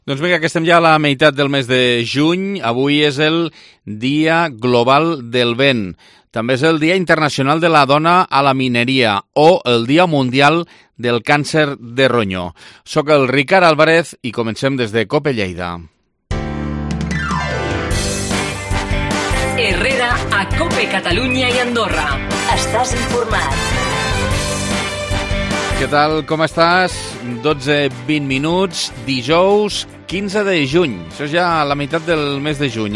Doncs vinga, que estem ja a la meitat del mes de juny. Avui és el Dia Global del Vent. També és el Dia Internacional de la Dona a la Mineria o el Dia Mundial del Càncer de Ronyó. Soc el Ricard Álvarez i comencem des de COPE Lleida. Herrera a COPE Catalunya i Andorra. Estàs informat. Què tal, com estàs? 12:20 minuts, dijous 15 de juny. Això és ja la meitat del mes de juny,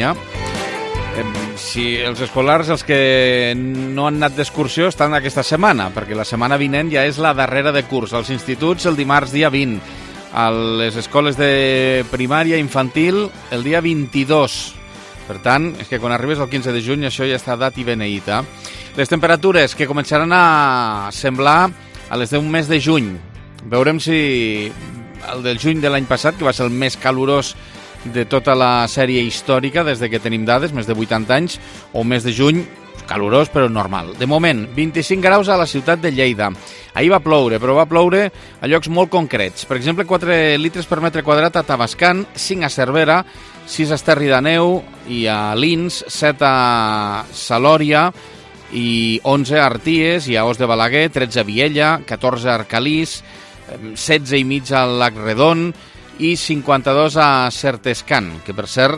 Si els escolars, els que no han anat d'excursió, estan aquesta setmana, perquè la setmana vinent ja és la darrera de curs. Als instituts, el dimarts dia 20. A les escoles de primària infantil, el dia 22. Per tant, és que quan arribes al 15 de juny això ja està dat i beneït. Les temperatures que començaran a semblar a les d'un mes de juny. Veurem si el del juny de l'any passat, que va ser el més calorós de tota la sèrie històrica des de que tenim dades, més de 80 anys, o un mes de juny calorós però normal. De moment, 25 graus a la ciutat de Lleida. Ahir va ploure, però va ploure a llocs molt concrets. Per exemple, 4 litres per metre quadrat a Tavascan, 5 a Cervera, 6 a Esterri d'Àneu i a Lins, 7 a Salòria, i 11 a Arties i a Os de Balaguer, 13 a Viella, 14 a Arcalís, 16 i mig al Lac Redon i 52 a Certescan, que per cert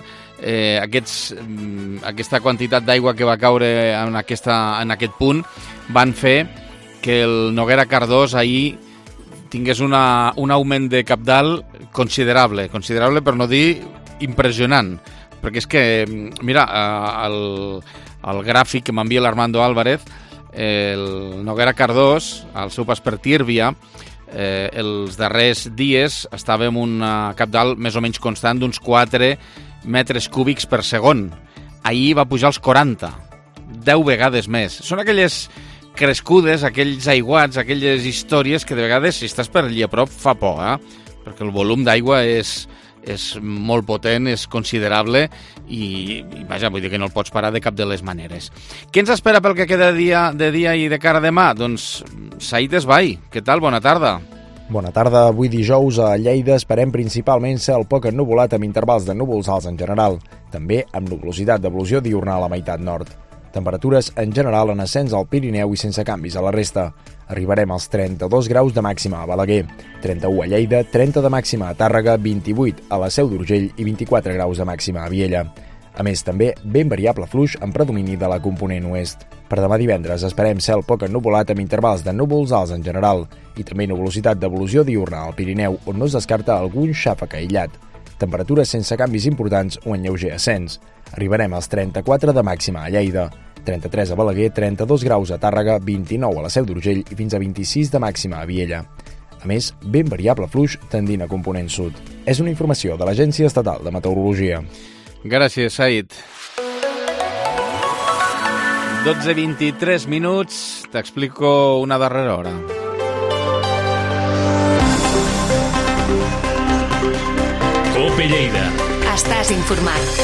aquesta quantitat d'aigua que va caure en aquest punt van fer que el Noguera Cardós ahir tingués un augment de cabdal considerable per no dir impressionant, perquè és que, mira, el gràfic que m'envia l'Armando Álvarez, el Noguera Cardós, al seu pas per Tírvia, els darrers dies estava en un cabdal més o menys constant d'uns 4 metres cúbics per segon. Ahir va pujar als 40, 10 vegades més. Són aquelles crescudes, aquells aiguats, aquelles històries que de vegades, si estàs per allà a prop, fa por, perquè el volum d'aigua és molt potent, és considerable i vaja, vull dir que no el pots parar de cap de les maneres. Què ens espera pel que queda de dia i de cara a demà? Doncs Saïd Esbai, què tal? Bona tarda. Bona tarda. Avui dijous a Lleida esperem principalment cel poc ennuvolat amb intervals de núvols alts en general, també amb nuvolositat d'evolució diurnal a la meitat nord. Temperatures en general en ascens al Pirineu i sense canvis a la resta. Arribarem als 32 graus de màxima a Balaguer, 31 a Lleida, 30 de màxima a Tàrrega, 28 a la Seu d'Urgell i 24 graus de màxima a Viella. A més, també ben variable fluix amb predomini de la component oest. Per demà divendres esperem cel poc ennuvolat amb intervals de núvols alts en general i també nuvolositat d'evolució diurna al Pirineu, on no es descarta algun xàfec aïllat. Temperatures sense canvis importants o en lleuger ascens. Arribarem als 34 de màxima a Lleida, 33 a Balaguer, 32 graus a Tàrrega, 29 a la Seu d'Urgell i fins a 26 de màxima a Viella. A més, ben variable fluix tendint a component sud. És una informació de l'Agència Estatal de Meteorologia. Gràcies, Saïd. 12:23 minuts, t'explico una darrera hora. COPE Lleida. Estàs informat.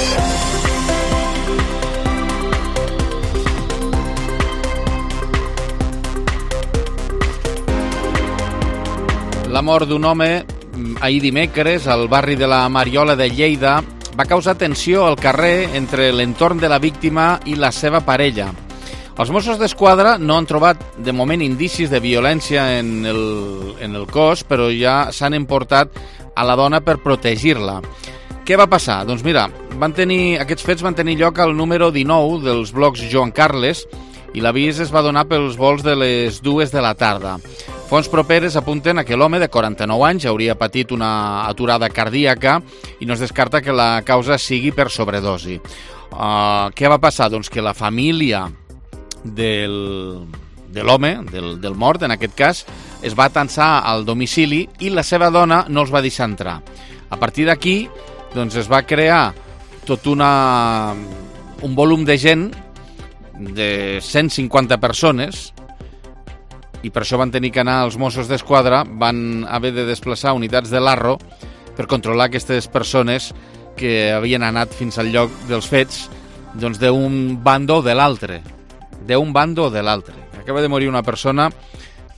La mort d'un home ahir dimecres al barri de la Mariola de Lleida va causar tensió al carrer entre l'entorn de la víctima i la seva parella. Els Mossos d'Esquadra no han trobat de moment indicis de violència en el cos, però ja s'han emportat a la dona per protegir-la. Què va passar? Doncs mira, aquests fets van tenir lloc al número 19 dels blocs Joan Carles i l'avís es va donar pels vols de les 2 de la tarda. Fonts properes apunten a que l'home de 49 anys hauria patit una aturada cardíaca i no es descarta que la causa sigui per sobredosi. Què va passar? Doncs que la família de l'home, del mort en aquest cas, es va atansar al domicili i la seva dona no els va deixar entrar. A partir d'aquí doncs es va crear tot un volum de gent de 150 persones i per això van tenir que anar els Mossos d'Esquadra, van haver de desplaçar unitats de l'Arro per controlar aquestes persones que havien anat fins al lloc dels fets doncs d'un bando o de l'altre. Acaba de morir una persona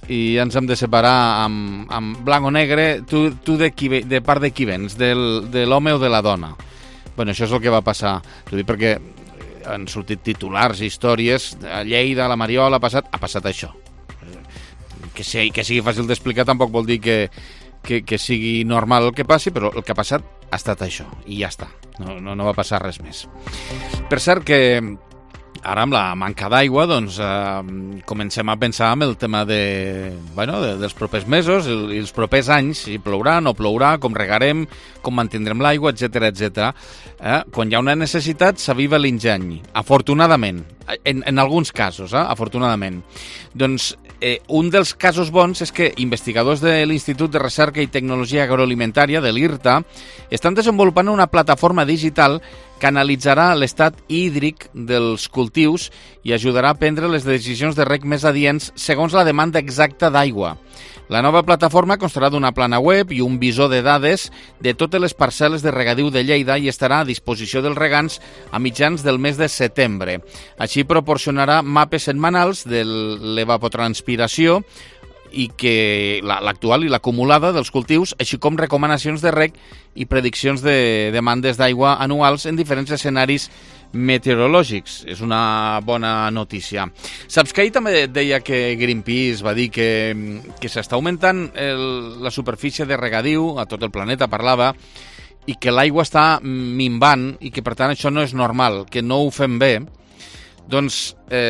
i ens hem de separar amb blanc o negre. Tu de part de qui vens? De l'home o de la dona? Bueno, això és el que va passar. T'ho dic perquè han sortit titulars, històries, a Lleida, a la Mariola, ha passat això. Que sigui fàcil d'explicar tampoc vol dir que sigui normal el que passi, però el que ha passat ha estat això, i ja està. No va passar res més. Per cert que ara amb la manca d'aigua doncs, comencem a pensar en el tema dels propers mesos i els propers anys, si plourà, no plourà, com regarem, com mantindrem l'aigua, etc. Quan hi ha una necessitat s'aviva l'ingeny, afortunadament, en alguns casos, afortunadament. Doncs un dels casos bons és que investigadors de l'Institut de Recerca i Tecnologia Agroalimentària, de l'IRTA, estan desenvolupant una plataforma digital que analitzarà l'estat hídric dels cultius i ajudarà a prendre les decisions de reg més adients segons la demanda exacta d'aigua. La nova plataforma constarà d'una plana web i un visor de dades de totes les parcel·les de regadiu de Lleida i estarà a disposició dels regants a mitjans del mes de setembre. Així proporcionarà mapes setmanals de l'evapotranspiració i que l'actual i l'acumulada dels cultius, així com recomanacions de reg i prediccions de demandes d'aigua anuals en diferents escenaris meteorològics. És una bona notícia. Saps que ahir també deia que Greenpeace va dir que s'està augmentant la superfície de regadiu, a tot el planeta parlava, i que l'aigua està minvant i que per tant això no és normal, que no ho fem bé. Doncs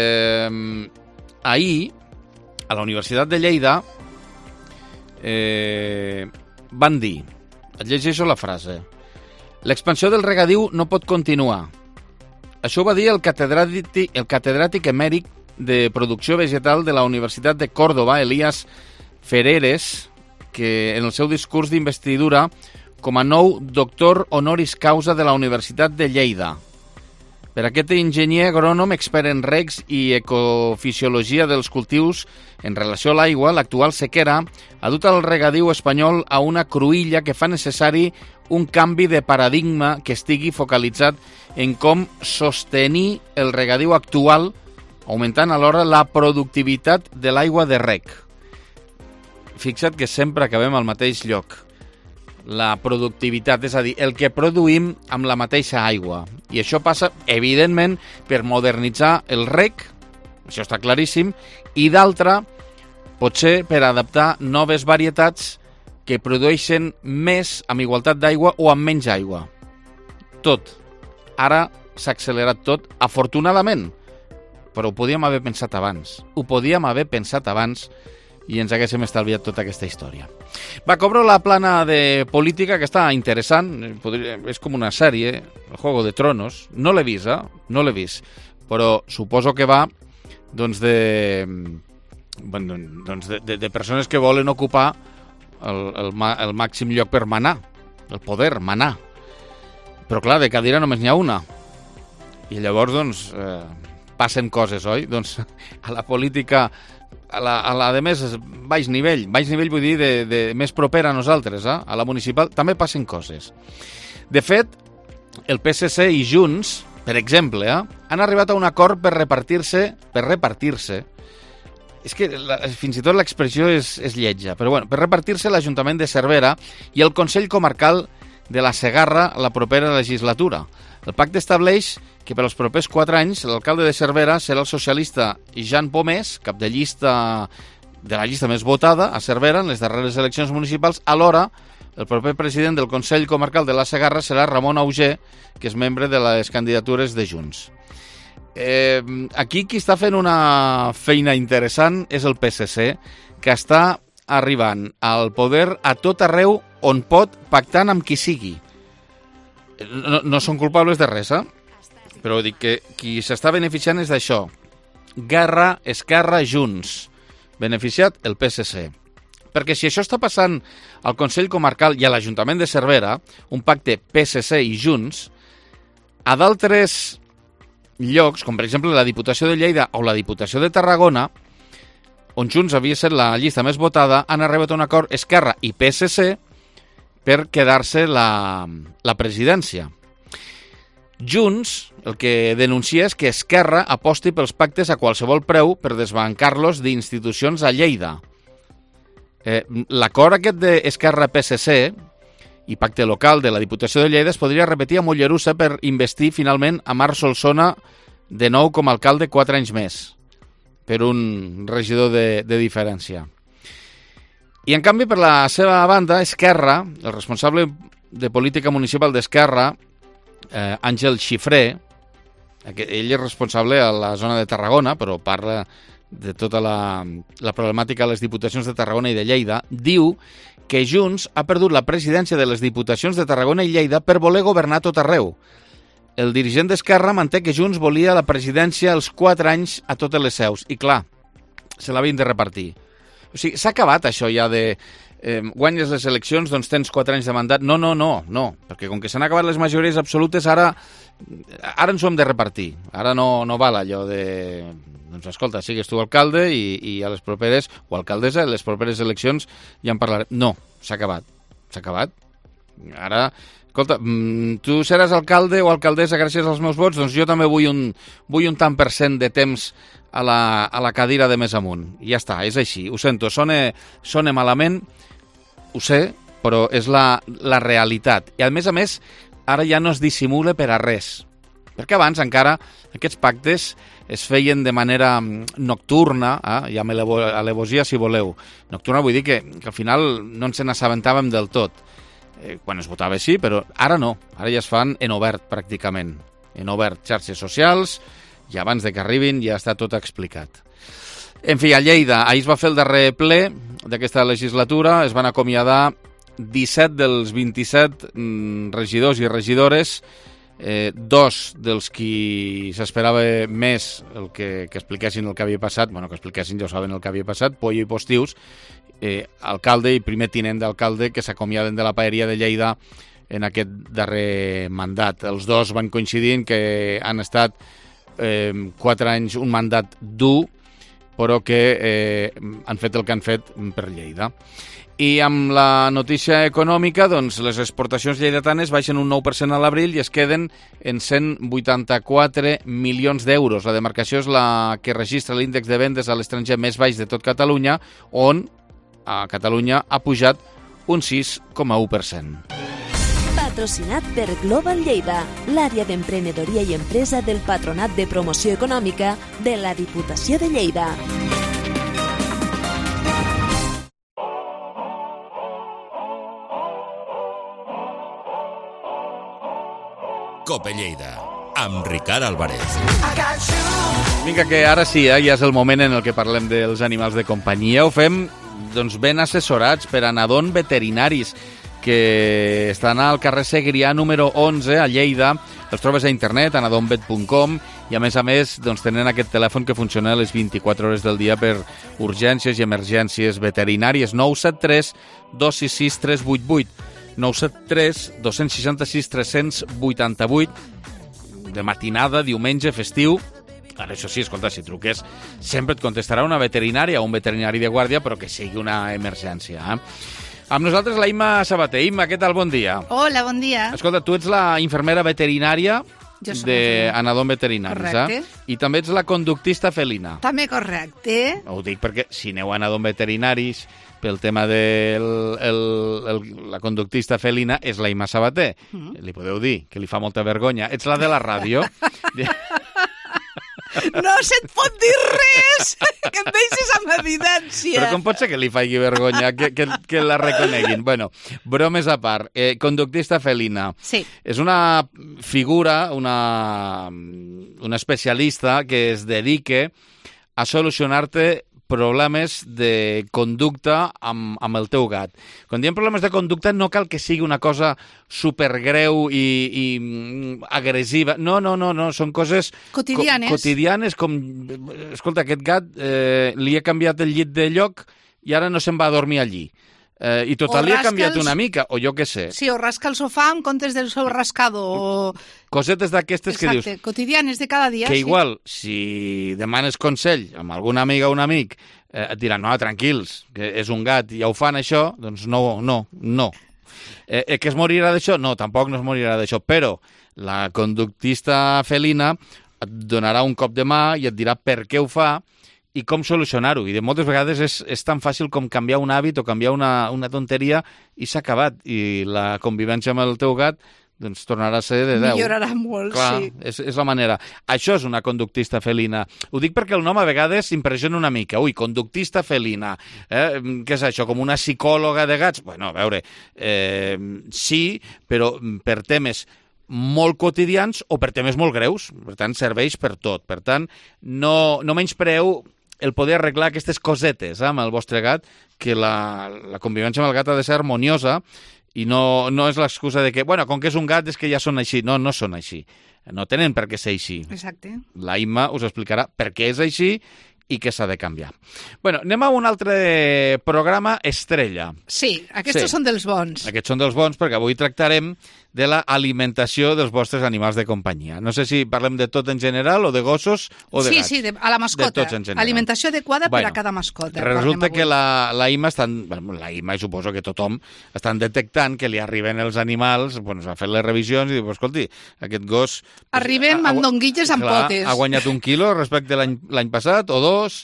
ahir a la Universitat de Lleida van dir, et llegeixo la frase: l'expansió del regadiu no pot continuar. Això ho va dir el catedràtic emèrit de producció vegetal de la Universitat de Còrdova, Elías Ferreres, que en el seu discurs d'investidura com a nou doctor honoris causa de la Universitat de Lleida. Per aquest enginyer agrònom expert en regs i ecofisiologia dels cultius en relació a l'aigua, l'actual sequera ha dut el regadiu espanyol a una cruïlla que fa necessari un canvi de paradigma que estigui focalitzat en com sostenir el regadiu actual, augmentant alhora la productivitat de l'aigua de reg. Fixa't que sempre acabem al mateix lloc. La productivitat, és a dir, el que produïm amb la mateixa aigua. I això passa, evidentment, per modernitzar el reg, això està claríssim, i d'altra, potser per adaptar noves varietats que produeixen més amb igualtat d'aigua o amb menys aigua. Tot. Ara s'ha accelerat tot, afortunadament, però ho podíem haver pensat abans. I ens haguéssim estalviat tota aquesta història. Va, cobro la plana de política, que està interessant, és com una sèrie, el Juego de Tronos, no l'he vist, però suposo que va de persones que volen ocupar el màxim lloc per manar, el poder, manar. Però clar, de cadira només n'hi ha una. I llavors, passen coses, oi? Doncs a la política, a la de més baix nivell vull dir de més propera a nosaltres, a la municipal, també passen coses. De fet, el PSC i Junts, per exemple, han arribat a un acord per repartir-se, és que fins i tot l'expressió és lletja, però bueno, per repartir-se l'Ajuntament de Cervera i el Consell Comarcal de la Segarra la propera legislatura. El pacte estableix que per als propers 4 anys l'alcalde de Cervera serà el socialista Jan Pomés, cap de la llista més votada a Cervera en les darreres eleccions municipals. Alhora, el proper president del Consell Comarcal de la Segarra serà Ramon Auger, que és membre de les candidatures de Junts. Aquí qui està fent una feina interessant és el PSC, que està arribant al poder a tot arreu on pot, pactant amb qui sigui. No són culpables de res, però dic que qui s'està beneficiant és d'això. Guerra, Esquerra, Junts. Beneficiat el PSC. Perquè si això està passant al Consell Comarcal i a l'Ajuntament de Cervera, un pacte PSC i Junts, a d'altres llocs, com per exemple la Diputació de Lleida o la Diputació de Tarragona, on Junts havia estat la llista més votada, han arribat a un acord Esquerra i PSC per quedar-se la presidència. Junts el que denuncia és que Esquerra aposti pels pactes a qualsevol preu per desbancar-los d'institucions a Lleida. L'acord aquest d'Esquerra-PSC i Pacte Local de la Diputació de Lleida es podria repetir a Mollerussa per investir finalment a Marc Solsona de nou com a alcalde 4 anys més, per un regidor de diferència. I en canvi, per la seva banda, Esquerra, el responsable de política municipal d'Esquerra, Àngel Xifré, ell és responsable a la zona de Tarragona, però parla de tota la problemàtica a les diputacions de Tarragona i de Lleida, diu que Junts ha perdut la presidència de les diputacions de Tarragona i Lleida per voler governar tot arreu. El dirigent d'Esquerra manté que Junts volia la presidència els 4 anys a totes les seus. I clar, se l'havien de repartir. O sigui, s'ha acabat això ja de guanyes les eleccions, doncs tens 4 anys de mandat. No, perquè com que s'han acabat les majories absolutes, ara ens ho hem de repartir. Ara no val allò de... Doncs escolta, sigues tu alcalde i a les properes, o alcaldessa, a les properes eleccions ja en parlarem. No, s'ha acabat. Ara, escolta, tu seràs alcalde o alcaldessa gràcies als meus vots, doncs jo també vull un tant per cent de temps a la cadira de més amunt. I ja està, és així. Ho sento, sona malament, ho sé, però és la realitat. I a més, ara ja no es dissimula per a res. Perquè abans encara aquests pactes es feien de manera nocturna, ja amb alevosia si voleu. Nocturna vull dir que al final no ens n'assabentàvem del tot. Quan es votava sí, però ara no. Ara ja es fan en obert, pràcticament. En obert, xarxes socials, i abans de que arribin ja està tot explicat. En fi, a Lleida, ahir es va fer el darrer ple d'aquesta legislatura, es van acomiadar 17 dels 27 regidors i regidores, 2 dels qui s'esperava més el que expliquessin el que havia passat, que expliquessin, ja ho saben el que havia passat, Pollo i Postius, alcalde i primer tinent d'alcalde que s'acomiaden de la paeria de Lleida en aquest darrer mandat. Els dos van coincidint que han estat 4 anys, un mandat dur, però que han fet el que han fet per Lleida. I amb la notícia econòmica, doncs, les exportacions lleidatanes baixen un 9% a l'abril i es queden en 184 milions d'euros. La demarcació és la que registra l'índex de vendes a l'estranger més baix de tot Catalunya, on a Catalunya ha pujat un 6,1%. Patrocinat per Global Lleida, l'àrea d'emprenedoria i empresa del Patronat de Promoció Econòmica de la Diputació de Lleida. Cope Lleida, amb Ricard Álvarez. Vinga, que ara sí, ja és el moment en el que parlem dels animals de companyia. Ho fem ben assessorats per Anadon Veterinaris, que estan al carrer Segrià número 11 a Lleida. Els trobes a internet, anadonvet.com, i a més tenen aquest telèfon que funciona a les 24 hores del dia per urgències i emergències veterinàries. 973 266 388. 973 266 388, de matinada, diumenge, festiu. Ara, això sí, escolta, si truques, sempre et contestarà una veterinària o un veterinari de guàrdia, però que sigui una emergència. Amb nosaltres la Imma Sabater. Imma, què tal? Bon dia. Hola, bon dia. Escolta, tu ets la infermera veterinària d'Anadon Veterinaris. Correcte. I també ets la conductista felina. També correcte. Ho dic perquè si aneu a Anadon Veterinaris pel tema de la conductista felina és la Imma Sabater. Li podeu dir, que li fa molta vergonya. Ets la de la ràdio. No se't pot dir res, que em deixes amb evidència. Però com pot ser que li faci vergonya, que la reconeguin? Bueno, bromes a part. Conductista felina. Sí. És una figura, una especialista que es dedica a solucionar-te problemes de conducta amb el teu gat. Quan diem problemes de conducta no cal que sigui una cosa supergreu i agressiva. No, són coses quotidianes com, escolta, aquest gat li he canviat el llit de lloc i ara no se'n va a dormir allí. I total li ha canviat una mica, o jo què sé. Sí, o rasca el sofà en comptes del seu rascador. Cosetes d'aquestes que dius. Exacte, quotidianes de cada dia. Que igual, si demanes consell amb alguna amiga o un amic, et diran, no, tranquils, que és un gat i ja ho fan això, doncs no. Que es morirà d'això? No, tampoc no es morirà d'això, però la conductista felina et donarà un cop de mà i et dirà per què ho fa i com solucionar-ho. I de moltes vegades és tan fàcil com canviar un hàbit o canviar una tonteria i s'ha acabat. I la convivència amb el teu gat doncs tornarà a ser de 10. Millorarà molt, clar, sí. És la manera. Això és una conductista felina. Ho dic perquè el nom a vegades impressiona una mica. Ui, conductista felina. Què és això, com una psicòloga de gats? Bueno, a veure, sí, però per temes molt quotidians o per temes molt greus. Per tant, serveix per tot. Per tant, no menyspreu el poder arreglar aquestes cosetes amb el vostre gat, que la convivència amb el gat ha de ser harmoniosa. I no és l'excusa de que, bueno, com que és un gat és que ja són així. No són així. No tenen per què ser així. Exacte. La Imma us explicarà per què és així i què s'ha de canviar. Bueno, anem a un altre programa estrella. Sí, aquests són dels bons. Aquests són dels bons perquè avui tractarem de l'alimentació dels vostres animals de companyia. No sé si parlem de tot en general o de gossos o de gats. Sí, a la mascota. De tots en general. Alimentació adequada per a cada mascota. Resulta que la Imma la Imma i suposo que tothom estan detectant que li arriben els animals, ha fet les revisions i diu, escolti, aquest gos... Arriben mandonguilles amb potes. Ha guanyat 1 quilo respecte l'any passat o 2...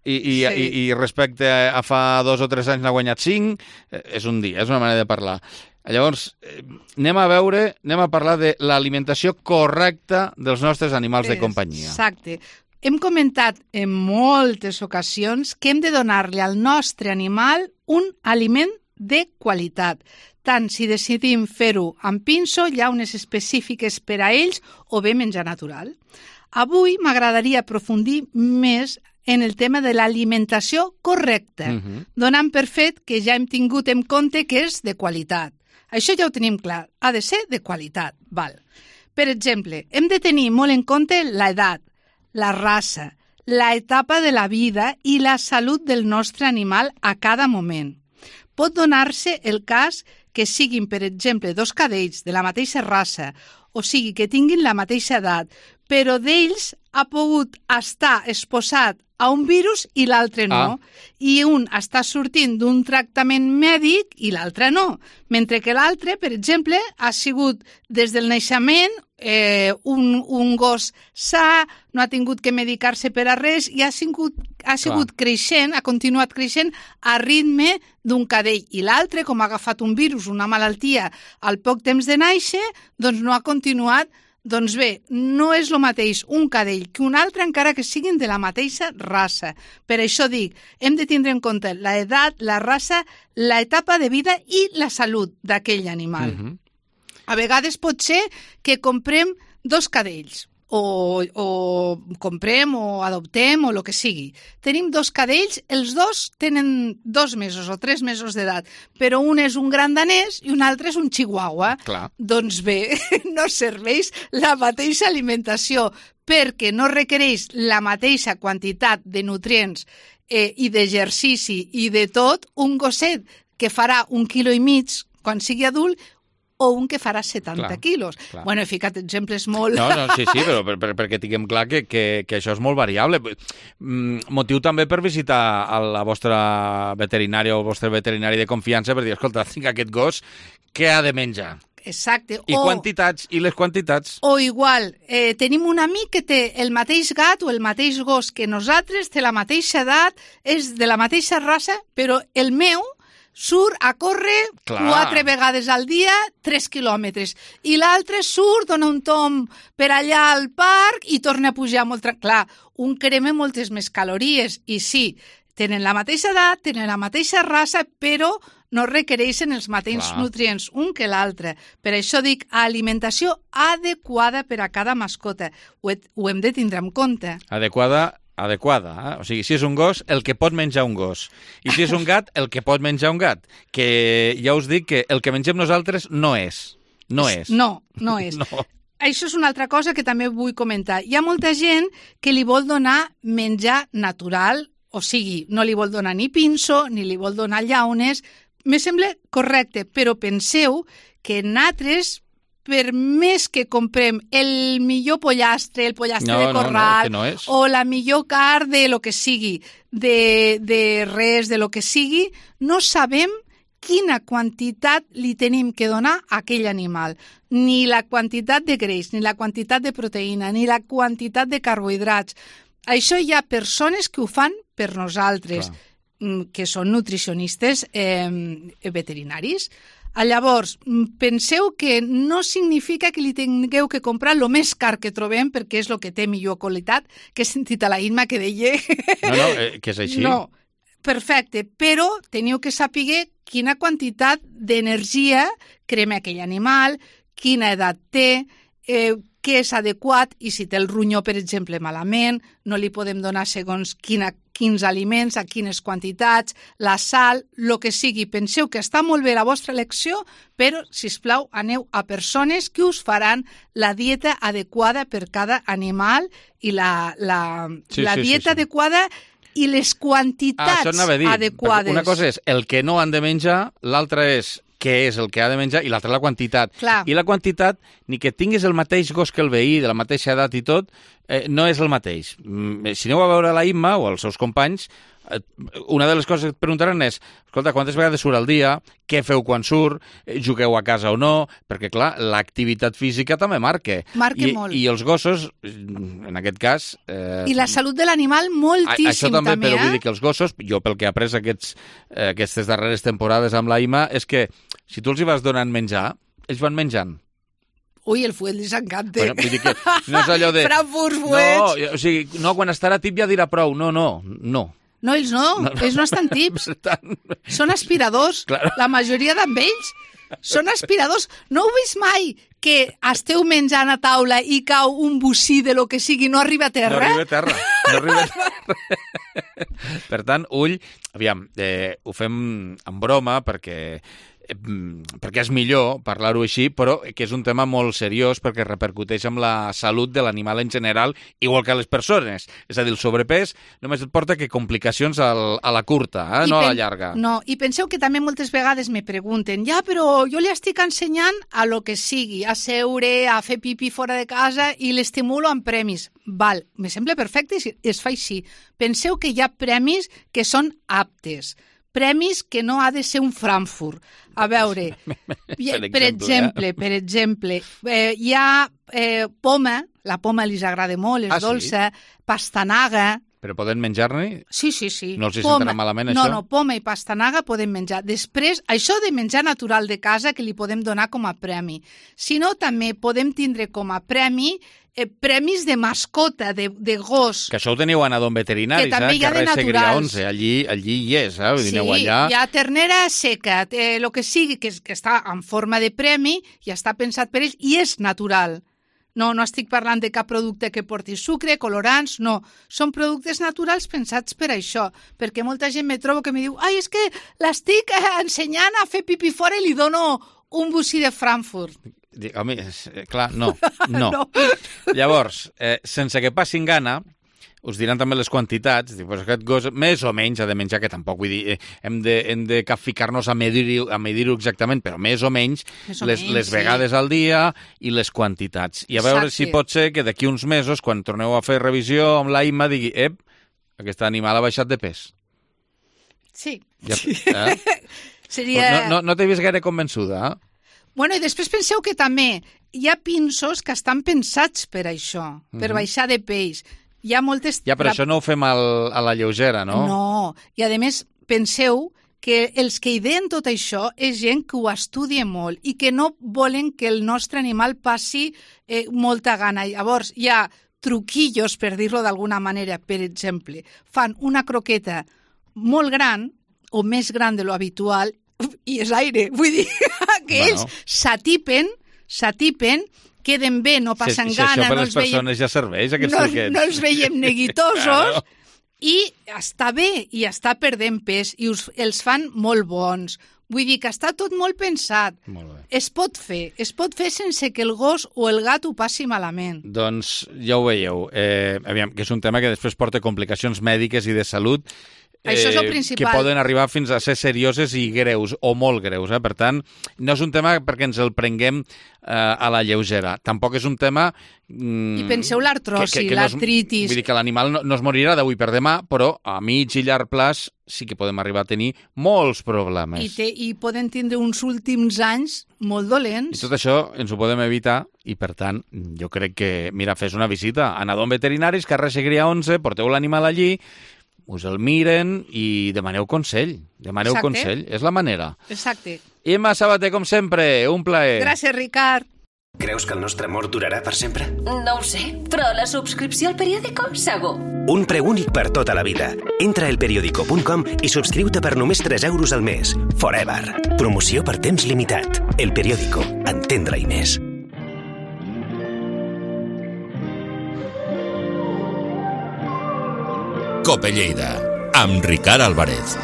I respecte a fa 2 o 3 anys n'ha guanyat 5, és un dia, és una manera de parlar. Llavors, anem a parlar de l'alimentació correcta dels nostres animals de companyia. Exacte. Hem comentat en moltes ocasions que hem de donar-li al nostre animal un aliment de qualitat. Tant si decidim fer-ho amb pinso, llaunes específiques per a ells o bé menjar natural. Avui m'agradaria aprofundir més en el tema de l'alimentació correcta, donant per fet que ja hem tingut en compte que és de qualitat. Això ja ho tenim clar, ha de ser de qualitat. Val. Per exemple, hem de tenir molt en compte l'edat, la raça, l'etapa de la vida i la salut del nostre animal a cada moment. Pot donar-se el cas que siguin, per exemple, 2 cadells de la mateixa raça, o sigui, que tinguin la mateixa edat, però d'ells ha pogut estar exposat a un virus i l'altre no. I un està sortint d'un tractament mèdic i l'altre no. Mentre que l'altre, per exemple, ha sigut des del naixement un gos sa, no ha tingut que medicar-se per a res i ha sigut creixent, ha continuat creixent a ritme d'un cadell. I l'altre, com ha agafat un virus, una malaltia, al poc temps de néixer, doncs no ha continuat. Doncs bé, no és el mateix un cadell que un altre, encara que siguin de la mateixa raça. Per això dic, hem de tindre en compte l'edat, la raça, l'etapa de vida i la salut d'aquell animal. A vegades pot ser que comprem 2 cadells, o comprem o adoptem o el que sigui. Tenim 2 cadells, els 2 tenen 2 mesos o 3 mesos d'edat, però un és un gran danès i un altre és un chihuahua. Clar. Doncs bé, no serveix la mateixa alimentació perquè no requereix la mateixa quantitat de nutrients i d'exercici i de tot un gosset que farà 1,5 quilos quan sigui adult o un que farà 70 quilos. Clar. Bueno, he ficat exemples molt... No, sí, però perquè tinguem clar que això és molt variable. Motiu també per visitar a la vostra veterinària o el vostre veterinari de confiança per dir, escolta, tinc aquest gos, què ha de menjar? Exacte. I quantitats, i les quantitats. O igual, tenim un amic que té el mateix gat o el mateix gos que nosaltres, té la mateixa edat, és de la mateixa raça, però el meu surt a córrer 4 vegades al dia, 3 quilòmetres. I l'altre surt, dona un tomb per allà al parc i torna a pujar molt... Clar, un crema moltes més calories. I sí, tenen la mateixa edat, tenen la mateixa raça, però no requereixen els mateixos nutrients un que l'altre. Per això dic alimentació adequada per a cada mascota. Ho hem de tindre en compte. Adequada, O sigui, si és un gos, el que pot menjar un gos. I si és un gat, el que pot menjar un gat. Que ja us dic que el que mengem nosaltres no és. No és. No és. No. Això és una altra cosa que també vull comentar. Hi ha molta gent que li vol donar menjar natural, o sigui, no li vol donar ni pinso, ni li vol donar llaunes. Me sembla correcte, però penseu que nosaltres, per més que comprem el millor pollastre, el pollastre de corral, o la millor carn de lo que sigui, de res, de lo que sigui, no sabem quina quantitat li tenim que donar a aquell animal. Ni la quantitat de greix, ni la quantitat de proteïna, ni la quantitat de carbohidrats. Això hi ha persones que ho fan per nosaltres, que són nutricionistes veterinaris. Llavors, penseu que no significa que li tingueu que comprar el més car que trobem perquè és el que té millor qualitat, que he sentit a la Imma que deia... No, que és així. No, perfecte, però teniu que saber quina quantitat d'energia crema aquell animal, quina edat té, què és adequat, i si té el ronyó, per exemple, malament, no li podem donar segons quins aliments, a quines quantitats, la sal, el que sigui. Penseu que està molt bé la vostra elecció, però, sisplau, aneu a persones que us faran la dieta adequada per cada animal i la dieta adequada i les quantitats adequades. Una cosa és el que no han de menjar, l'altra és què és el que ha de menjar i l'altra la quantitat. Clar. I la quantitat, ni que tinguis el mateix gos que el veí, de la mateixa edat i tot, no és el mateix. Si aneu a veure la Imma o els seus companys, una de les coses que et preguntaran és, escolta, quantes vegades surt al dia, què feu quan surt, jugueu a casa o no, perquè, clar, l'activitat física també marca. Marca molt. I els gossos, en aquest cas... I la salut de l'animal moltíssim, això també, també, però vull dir que els gossos, jo pel que he après aquestes darreres temporades amb la Imma, és que si tu els hi vas donant menjar, ells van menjant. Ui, el fuet els encanta. Bueno, vull dir que no és allò de... Frankfurt, fuets... No, o sigui, no, quan estarà tip ja dirà prou. No. No, ells no estan tips. Són aspiradors. Claro. La majoria d'ells són aspiradors. No heu vist mai que esteu menjant a taula i cau un bocí de lo que sigui, no arriba a terra? No arriba a terra. Per tant, ull, aviam, ho fem en broma perquè és millor parlar-ho així, però que és un tema molt seriós perquè repercuteix amb la salut de l'animal en general, igual que a les persones. És a dir, el sobrepès només et porta que complicacions a la curta, no a la llarga. No, i penseu que també moltes vegades me pregunten, ja, però jo li estic ensenyant a lo que sigui, a seure, a fer pipí fora de casa i l'estimulo amb premis. Val, me sembla perfecte si es fa així. Penseu que hi ha premis que són aptes, premis que no ha de ser un Frankfurt. A veure, per exemple, hi ha poma, la poma els agrada molt, és dolça, pastanaga... Però poden menjar-ne? Sí. No els hi sentarà malament, això? No, poma i pastanaga podem menjar. Després, això de menjar natural de casa que li podem donar com a premi. Si no, també podem tindre com a premi premis de mascota, de gos. Que això ho teniu a Nadon Veterinaris, carrer Segrià 11, allí hi és, vull dir, aneu allà. Hi ha ternera seca, el que sigui, que està en forma de premi, i està pensat per ells, i és natural. No estic parlant de cap producte que porti sucre, colorants, no. Són productes naturals pensats per això, perquè molta gent me trobo que me diu és que l'estic ensenyant a fer pipí fora i li dono un bocí de Frankfurt. Home, clar, no. Llavors, sense que passin gana, us diran també les quantitats, pues aquest gos més o menys ha de menjar, que tampoc vull dir, hem de ficar-nos a medir-ho exactament, però més o menys les vegades al dia i les quantitats. I a veure si pot ser que d'aquí uns mesos, quan torneu a fer revisió amb la Imma, digui, aquest animal ha baixat de pes. Sí. No t'he vist gaire convençuda, Bueno, i després penseu que també hi ha pinços que estan pensats per això, per baixar de peix. Hi ha moltes... Ja, però això no ho fem a la lleugera, no? No, i a més penseu que els que ideen tot això és gent que ho estudia molt i que no volen que el nostre animal passi molta gana. Llavors, hi ha truquillos, per dir-lo d'alguna manera. Per exemple, fan una croqueta molt gran o més gran de lo habitual i és aire. Vull dir que ells s'atipen, queden bé, no passen gana. Si això per les persones ja serveix, aquests truquets. No els veiem neguitosos i està bé, i està perdent pes, i els fan molt bons. Vull dir que està tot molt pensat. Molt bé. Es pot fer sense que el gos o el gat ho passi malament. Doncs ja ho veieu, aviam, que és un tema que després porta complicacions mèdiques i de salut. Això és el principal. Que poden arribar fins a ser serioses i greus, o molt greus. Per tant, no és un tema perquè ens el prenguem a la lleugera. Tampoc és un tema... I penseu l'artrosi, l'artritis... Vull dir que l'animal no es morirà d'avui per demà, però a mig i llarg plaç sí que podem arribar a tenir molts problemes. I poden tindre uns últims anys molt dolents. I tot això ens ho podem evitar i, per tant, jo crec que, mira, fes una visita. Anador en veterinaris, carrer Segrià 11, porteu l'animal allí, us el miren i demaneu consell. Demaneu consell, és la manera. Exacte. Imma Sabater, com sempre, un plaer. Gràcies, Ricard. Creus que el nostre amor durarà per sempre? No ho sé, però la subscripció al periòdico, segur. Un preu únic per tota la vida. Entra a elperiodico.com i subscriu-te per només 3 euros al mes. Forever. Promoció per temps limitat. El Periódico. Entendre-hi més. Cope Lleida, amb Ricard Álvarez.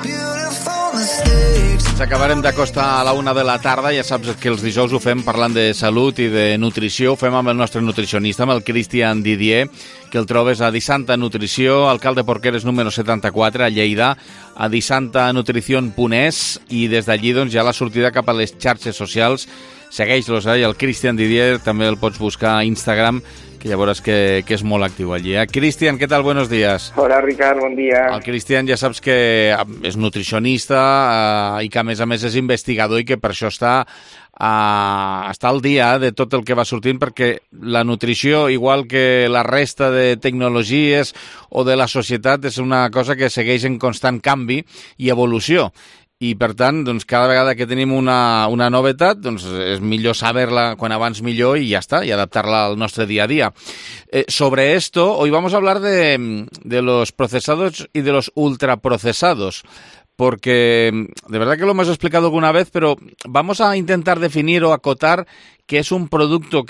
Ens acabarem d'acostar a la 1 de la tarda. Ja saps que els dijous ho fem parlant de salut i de nutrició. Ho fem amb el nostre nutricionista, amb el Cristian Didier, que el trobes a Disanta Nutrició, alcalde Porqueres número 74, a Lleida, a disantanutricion.es, i des d'allí doncs, ja la sortida cap a les xarxes socials. Segueix-los, el Cristian Didier, també el pots buscar a Instagram, que ja veuràs que és molt actiu allí. Cristian, què tal? Buenos días. Hola, Ricard, bon dia. El Cristian ja saps que és nutricionista i que, a més és investigador i que per això està al dia de tot el que va sortint, perquè la nutrició, igual que la resta de tecnologies o de la societat, és una cosa que segueix en constant canvi i evolució. I, per tant, doncs, cada vegada que tenim una novetat, doncs, és millor saber-la quan abans millor i ja està, i adaptar-la al nostre día a día. Sobre esto, hoy vamos a hablar de los procesados y de los ultraprocesados, porque de verdad que lo hemos explicado alguna vez, pero vamos a intentar definir o acotar qué es un producto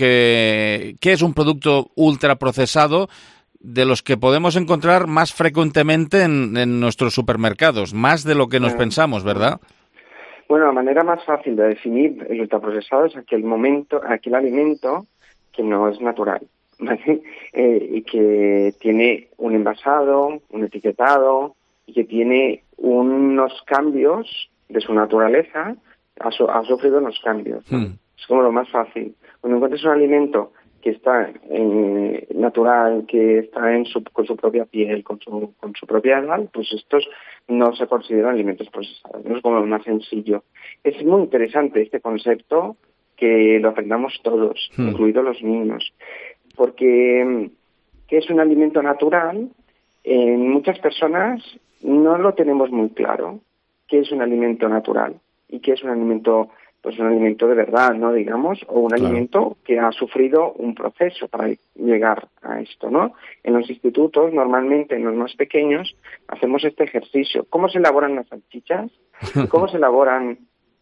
ultraprocesado, de los que podemos encontrar más frecuentemente en nuestros supermercados, más de lo que nos pensamos, ¿verdad? Bueno, la manera más fácil de definir el ultraprocesado es aquel alimento que no es natural, ¿vale? Y que tiene un envasado, un etiquetado, y que tiene unos cambios de su naturaleza, ha sufrido unos cambios, ¿no? Es como lo más fácil. Cuando encuentres un alimento que está natural, que está con su propia piel, con su propia edad, pues estos no se consideran alimentos procesados, no es como lo más sencillo. Es muy interesante este concepto, que lo aprendamos todos, incluidos los niños, porque ¿qué es un alimento natural? En muchas personas no lo tenemos muy claro, qué es un alimento natural y qué es un alimento, pues un alimento de verdad, ¿no? Digamos, o un alimento que ha sufrido un proceso para llegar a esto, ¿no? En los institutos, normalmente en los más pequeños, hacemos este ejercicio. ¿Cómo se elaboran las salchichas? ¿Cómo se elaboran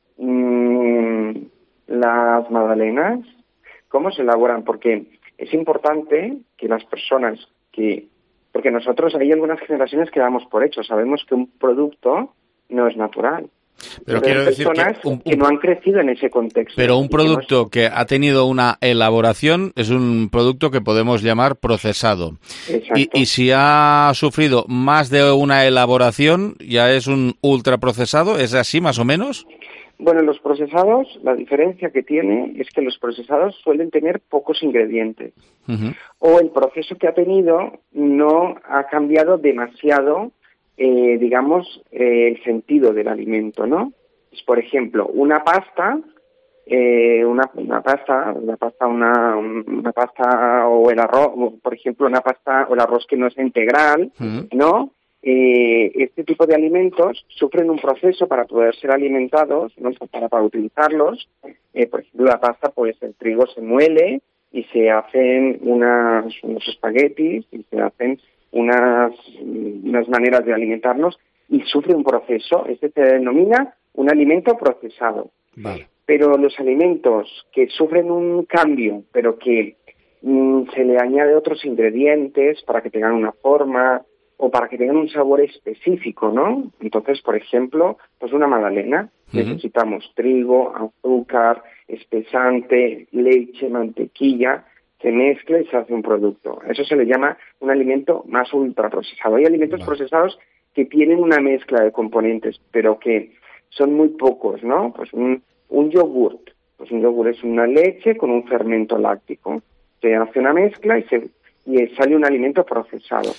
las magdalenas? ¿Cómo se elaboran? Porque es importante que las personas porque nosotros hay algunas generaciones que damos por hecho, sabemos que un producto no es natural. Pero quiero decir que no han crecido en ese contexto. Pero un producto que ha tenido una elaboración es un producto que podemos llamar procesado. Y si ha sufrido más de una elaboración, ya es un ultraprocesado. ¿Es así más o menos? Bueno, los procesados, la diferencia que tiene es que los procesados suelen tener pocos ingredientes. O el proceso que ha tenido no ha cambiado demasiado, digamos, el sentido del alimento, ¿no? Pues, por ejemplo, una pasta una pasta o el arroz, por ejemplo, una pasta o el arroz que no es integral, ¿no? Este tipo de alimentos sufren un proceso para poder ser alimentados, ¿no? para utilizarlos. Por ejemplo, la pasta, pues el trigo se muele y se hacen unos espaguetis y se hacen unas maneras de alimentarnos y sufre un proceso. Este se denomina un alimento procesado. Vale. Pero los alimentos que sufren un cambio, pero que se le añade otros ingredientes para que tengan una forma o para que tengan un sabor específico, ¿no? Entonces, por ejemplo, pues una magdalena, necesitamos trigo, azúcar, espesante, leche, mantequilla, se mezcla y se hace un producto. Eso se le llama un alimento más ultraprocesado. Hay alimentos procesados que tienen una mezcla de componentes, pero que son muy pocos, ¿no? Pues un yogurt. Pues un yogur es una leche con un fermento láctico. Se hace una mezcla y sale un alimento procesado.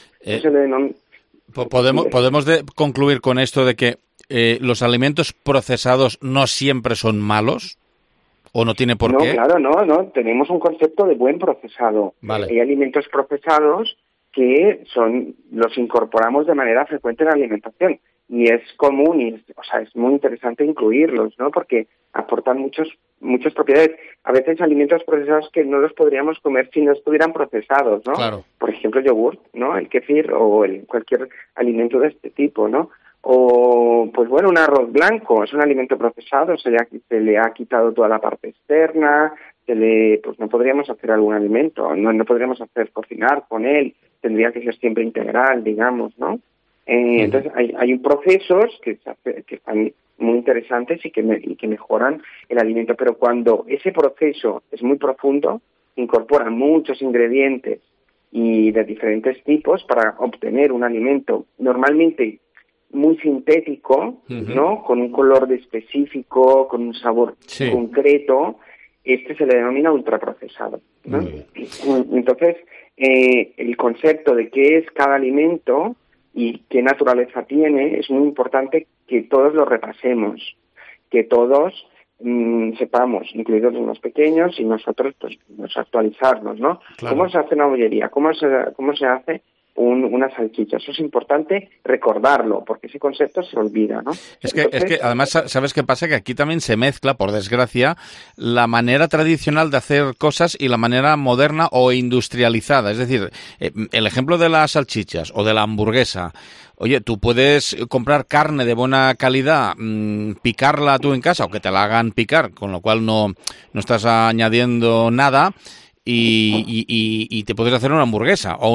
¿Podemos concluir con esto de que los alimentos procesados no siempre son malos? ¿O no tiene por qué? Claro, no. Tenemos un concepto de buen procesado. Vale. Hay alimentos procesados que los incorporamos de manera frecuente en la alimentación. Y es común, es muy interesante incluirlos, ¿no? Porque aportan muchas propiedades. A veces alimentos procesados que no los podríamos comer si no estuvieran procesados, ¿no? Claro. Por ejemplo, yogur, ¿no? El kéfir o cualquier alimento de este tipo, ¿no? O, pues bueno, un arroz blanco es un alimento procesado, se le ha quitado toda la parte externa, pues no podríamos hacer algún alimento, no podríamos cocinar con él, tendría que ser siempre integral, digamos, ¿no? Entonces hay procesos que están muy interesantes y que mejoran el alimento, pero cuando ese proceso es muy profundo, incorpora muchos ingredientes y de diferentes tipos para obtener un alimento normalmente muy sintético, ¿no? Con un color específico, con un sabor concreto, se le denomina ultraprocesado, ¿no? Entonces, el concepto de qué es cada alimento y qué naturaleza tiene es muy importante que todos lo repasemos, que todos sepamos, incluidos los más pequeños, y nosotros pues actualizarnos, ¿no? Claro. ¿Cómo se hace una bollería? ¿Cómo se hace una salchicha? Eso es importante recordarlo, porque ese concepto se olvida, ¿no? Es que además, ¿sabes qué pasa? Que aquí también se mezcla, por desgracia, la manera tradicional de hacer cosas y la manera moderna o industrializada. Es decir, el ejemplo de las salchichas o de la hamburguesa. Oye, tú puedes comprar carne de buena calidad, picarla tú en casa o que te la hagan picar, con lo cual no estás añadiendo nada. Y te puedes hacer una hamburguesa o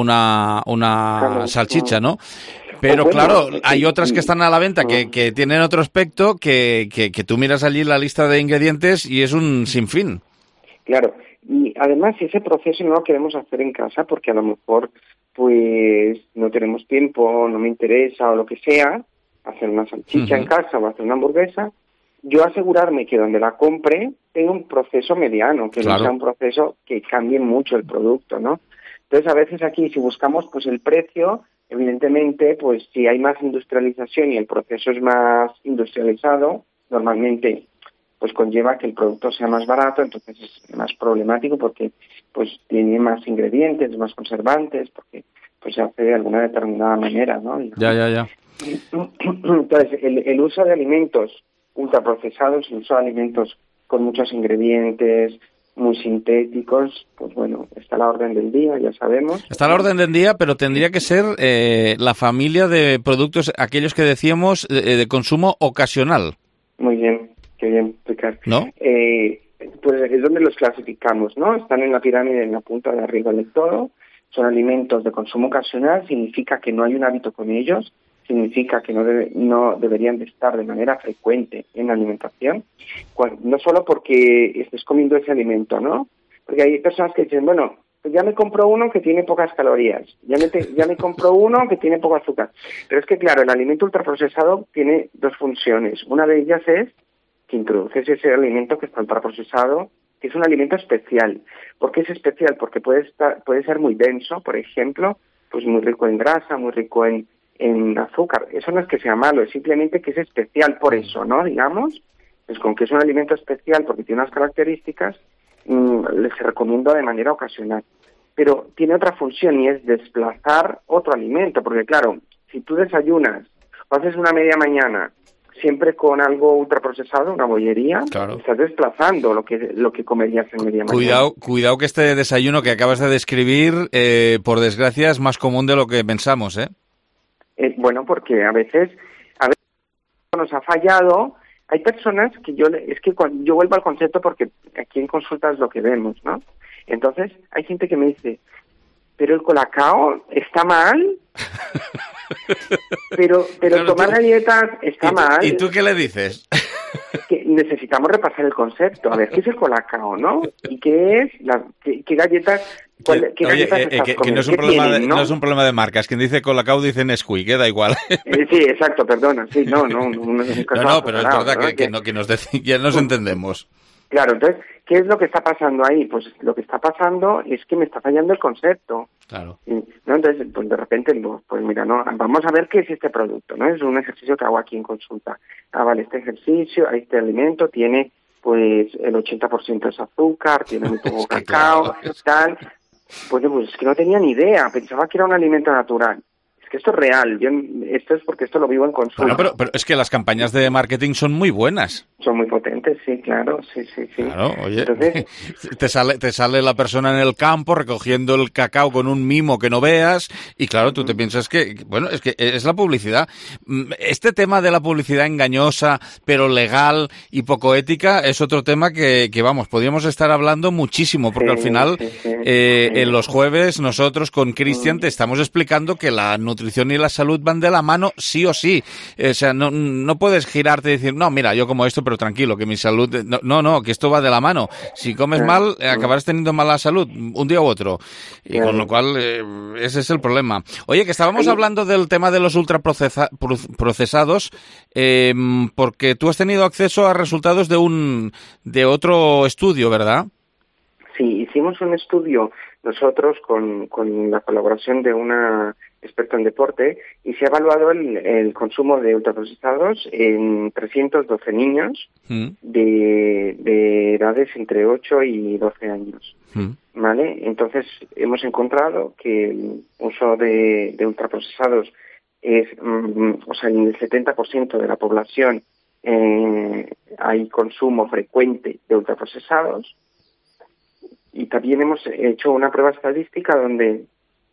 una salchicha, ¿no? Pero claro, hay otras que están a la venta que tienen otro aspecto que tú miras allí la lista de ingredientes y es un sinfín. Claro, y además ese proceso no lo queremos hacer en casa porque a lo mejor pues no tenemos tiempo, no me interesa o lo que sea, hacer una salchicha en casa o hacer una hamburguesa. Yo asegurarme que donde la compre tenga un proceso mediano, que no sea un proceso que cambie mucho el producto, ¿no? Entonces, a veces aquí, si buscamos pues el precio, evidentemente, pues si hay más industrialización y el proceso es más industrializado, normalmente pues conlleva que el producto sea más barato, entonces es más problemático porque pues tiene más ingredientes, más conservantes, porque pues se hace de alguna determinada manera, ¿no? Ya. Entonces, el uso de alimentos ultraprocesados, el uso de alimentos con muchos ingredientes, muy sintéticos, pues bueno, está a la orden del día, ya sabemos. Está a la orden del día, pero tendría que ser la familia de productos, aquellos que decíamos, de consumo ocasional. Muy bien, qué bien explicar. ¿No? Pues es donde los clasificamos, ¿no? Están en la pirámide en la punta de arriba del todo, son alimentos de consumo ocasional, significa que no hay un hábito con ellos, significa que no deberían de estar de manera frecuente en la alimentación, no solo porque estés comiendo ese alimento, ¿no? Porque hay personas que dicen, bueno, pues ya me compro uno que tiene pocas calorías, ya me compro uno que tiene poco azúcar. Pero es que, claro, el alimento ultraprocesado tiene dos funciones. Una de ellas es que introduces ese alimento que está ultraprocesado, que es un alimento especial. ¿Por qué es especial? Porque puede ser muy denso, por ejemplo, pues muy rico en grasa, muy rico en azúcar. Eso no es que sea malo, es simplemente que es especial por eso, ¿no? Digamos, pues con que es un alimento especial porque tiene unas características, les recomiendo de manera ocasional. Pero tiene otra función y es desplazar otro alimento, porque claro, si tú desayunas o haces una media mañana siempre con algo ultraprocesado, una bollería, claro, estás desplazando lo que comerías en media mañana. Cuidado que este desayuno que acabas de describir, por desgracia, es más común de lo que pensamos, ¿eh? Bueno, porque a veces nos ha fallado. Hay personas que yo vuelvo al concepto porque aquí en consulta es lo que vemos, ¿no? Entonces, hay gente que me dice, pero el colacao está mal, pero claro, tomar galletas está mal. ¿Y tú qué le dices? Que necesitamos repasar el concepto, a ver qué es el colacao, ¿no? Y qué es, qué galletas Que no es un problema no es un problema de marcas. Quien dice Colacao dice Nesquik, da igual. Sí, exacto, perdona. Sí, no, pero es verdad que ya nos entendemos. Claro, entonces, ¿qué es lo que está pasando ahí? Pues lo que está pasando es que me está fallando el concepto. Claro. ¿No? Entonces, pues de repente, pues mira, no, vamos a ver qué es este producto, ¿no? Es un ejercicio que hago aquí en consulta. Vale, este ejercicio, este alimento tiene, pues, el 80% es azúcar, tiene muy poco cacao, tal. Pues es que no tenía ni idea, pensaba que era un alimento natural. Esto es real, esto es porque esto lo vivo en consulta. Bueno, pero es que las campañas de marketing son muy buenas. Son muy potentes, sí, claro, sí. Claro, oye, entonces, te sale la persona en el campo recogiendo el cacao con un mimo que no veas y claro, tú te piensas que, bueno, es que es la publicidad. Este tema de la publicidad engañosa, pero legal y poco ética es otro tema que vamos, podríamos estar hablando muchísimo, porque al final, en los jueves, nosotros con Cristian te estamos explicando que la nutrición y la salud van de la mano sí o sí. O sea, no puedes girarte y decir, no, mira, yo como esto, pero tranquilo, que mi salud... No, que esto va de la mano. Si comes mal, acabarás teniendo mala salud un día u otro. Y con lo cual, ese es el problema. Oye, que estábamos hablando del tema de los ultraprocesados, porque tú has tenido acceso a resultados de otro estudio, ¿verdad? Sí, hicimos un estudio nosotros con la colaboración de una experta en deporte y se ha evaluado el consumo de ultraprocesados en 312 niños de edades entre 8 y 12 años. ¿Vale? Entonces hemos encontrado que el uso de ultraprocesados es, o sea, en el 70% de la población hay consumo frecuente de ultraprocesados. Y también hemos hecho una prueba estadística donde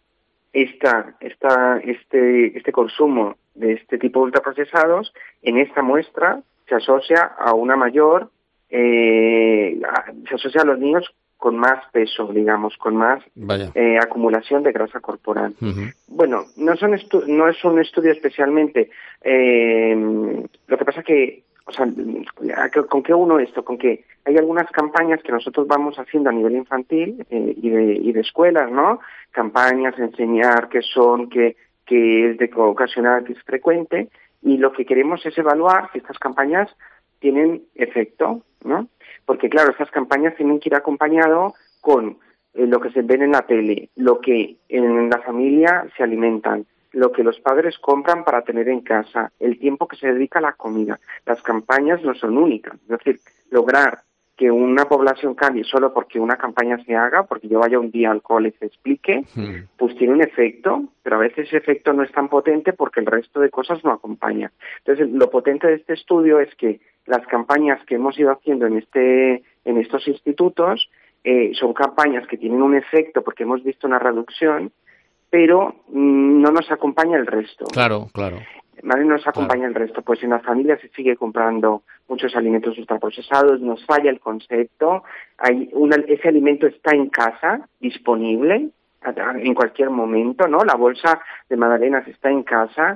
este consumo de este tipo de ultraprocesados en esta muestra se asocia a una mayor, se asocia a los niños con más peso, digamos, con más acumulación de grasa corporal. Bueno, no es un estudio especialmente. Lo que pasa que, o sea, ¿con qué uno esto? Con que hay algunas campañas que nosotros vamos haciendo a nivel infantil y de escuelas, ¿no? Campañas, enseñar qué son, qué es de ocasional, qué es frecuente, y lo que queremos es evaluar si estas campañas tienen efecto, ¿no? Porque, claro, estas campañas tienen que ir acompañado con lo que se ven en la tele, lo que en la familia se alimentan, lo que los padres compran para tener en casa, el tiempo que se dedica a la comida. Las campañas no son únicas, es decir, lograr que una población cambie solo porque una campaña se haga, porque yo vaya un día al cole y se explique, pues tiene un efecto, pero a veces ese efecto no es tan potente porque el resto de cosas no acompaña. Entonces, lo potente de este estudio es que las campañas que hemos ido haciendo en estos institutos son campañas que tienen un efecto porque hemos visto una reducción, pero no nos acompaña el resto. Claro. ¿Vale? Nos acompaña el resto. Pues en la familia se sigue comprando muchos alimentos ultraprocesados, nos falla el concepto, ese alimento está en casa, disponible, en cualquier momento, ¿no? La bolsa de magdalenas está en casa,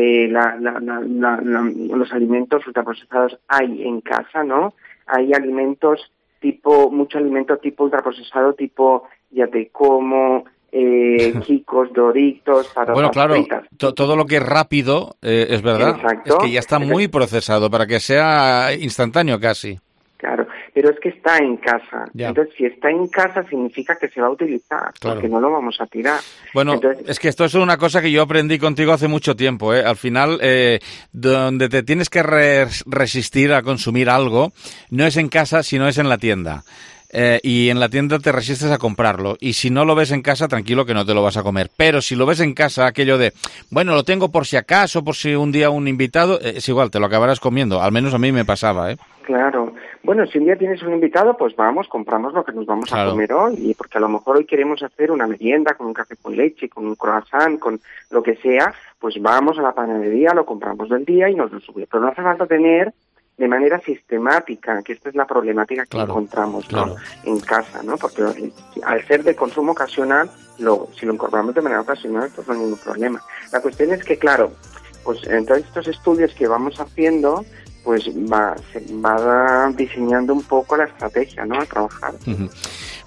los alimentos ultraprocesados hay en casa, ¿no? Hay alimentos mucho alimento tipo ultraprocesado, tipo ya te como, Kikos, Doritos, patatas bueno, claro, fritas. Todo lo que es rápido, es verdad, exacto, es que ya está muy procesado para que sea instantáneo casi. Claro, pero es que está en casa. Ya. Entonces, si está en casa significa que se va a utilizar, porque no lo vamos a tirar. Bueno, entonces, es que esto es una cosa que yo aprendí contigo hace mucho tiempo, ¿eh? Al final, donde te tienes que resistir a consumir algo, no es en casa, sino es en la tienda. Y en la tienda te resistes a comprarlo, y si no lo ves en casa, tranquilo que no te lo vas a comer, pero si lo ves en casa, aquello de, bueno, lo tengo por si acaso, por si un día un invitado, es igual, te lo acabarás comiendo, al menos a mí me pasaba, ¿eh? Claro, bueno, si un día tienes un invitado, pues compramos lo que nos vamos a comer hoy, y porque a lo mejor hoy queremos hacer una merienda con un café con leche, con un croissant, con lo que sea, pues vamos a la panadería, lo compramos del día y nos lo subimos, pero no hace falta tener de manera sistemática, que esta es la problemática que encontramos, ¿no? En casa, ¿no? Porque al ser de consumo ocasional, si lo incorporamos de manera ocasional, pues no hay ningún problema. La cuestión es que, claro, pues en todos estos estudios que vamos haciendo, pues se va diseñando un poco la estrategia, ¿no? A trabajar.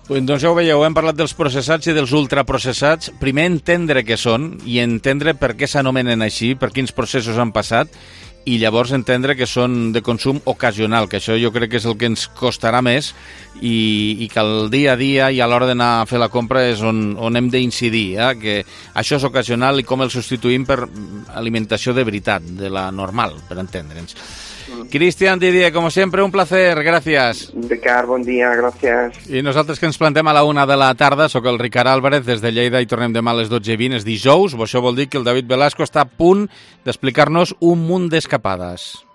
Doncs ja ho veieu, hem parlat dels processats i dels ultraprocessats. Primer entendre què són i entendre per què s'anomenen així, per quins processos han passat, i llavors entendre que són de consum ocasional, que això jo crec que és el que ens costarà més i que el dia a dia i a l'hora d'anar a fer la compra és on hem d'incidir, que això és ocasional i com el substituïm per alimentació de veritat, de la normal, per entendre'ns. Cristian, Didier, como siempre, un placer, gracias. Ricard, bon dia, gràcies. I nosaltres que ens plantem a la 1 de la tarda, sóc el Ricard Álvarez des de Lleida i tornem demà a les 12:20, és dijous, això vol dir que el David Velasco està a punt d'explicar-nos un munt d'escapades.